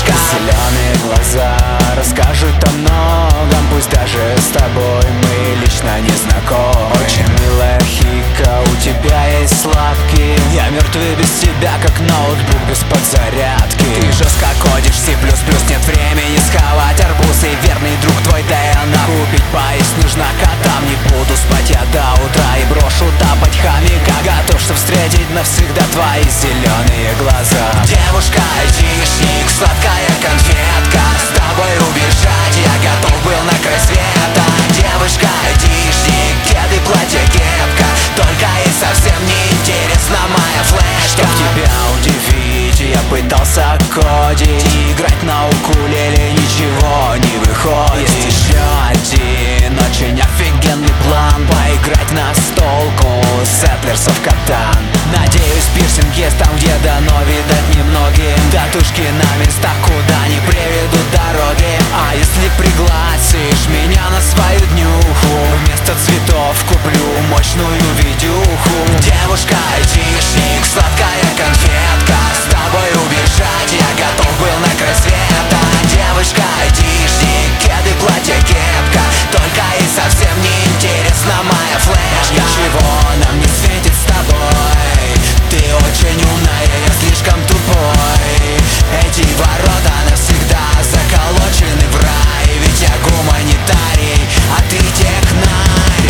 девушка. Зеленые глаза расскажут о многом, пусть даже с тобой мы лично не знакомы. Очень милая хика, у тебя есть слабки. Я мертвый без тебя, как ноутбук без подзарядки. Ты жестко кодишь C++, нет времени схавать арбуз. И верный друг твой ДНА купить поесть нужно котам. Не буду спать я до утра и брошу тапать хомяка. Готов, чтоб встретить навсегда твои зеленые глаза. Девушка, айтишник, сладкая конфетка, с тобой убежать я готов был на край света. Девушка, айтишник, кеды, платье, кепка, только и совсем не интересна моя флешка. Чтоб тебя удивить, я пытался кодить и играть на укулеле, ничего не выходит. Есть еще один очень офигенный план: поиграть на столку Settlers of Catan. Надеюсь, пирсинг есть там, где дано видать немногим. Татушки на местах, куда не приведут дороги. А если пригласишь меня на свою днюху, вместо цветов куплю мощную видюху. Девушка, айтишник, сладкая конфетка, с тобой убежать я готов был на край света. Девушка, айтишник, кеды, платье, кепка, только и совсем не интересна моя флешка. Ничего нам не светит с тобой, ты очень умная, я слишком тупой. Эти ворота навсегда заколочены в рай, ведь я гуманитарий, а ты технарь.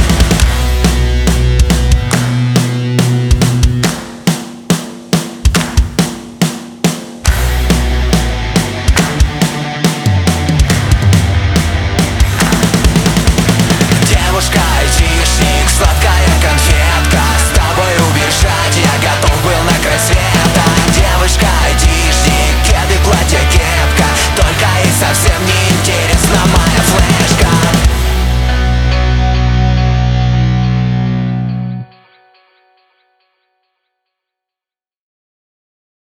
Девушка, айтишник, сладкая конфетка, с тобой убежать я готов был на край света. Девушка, айтишник, кеды, платье, кепка, только и совсем не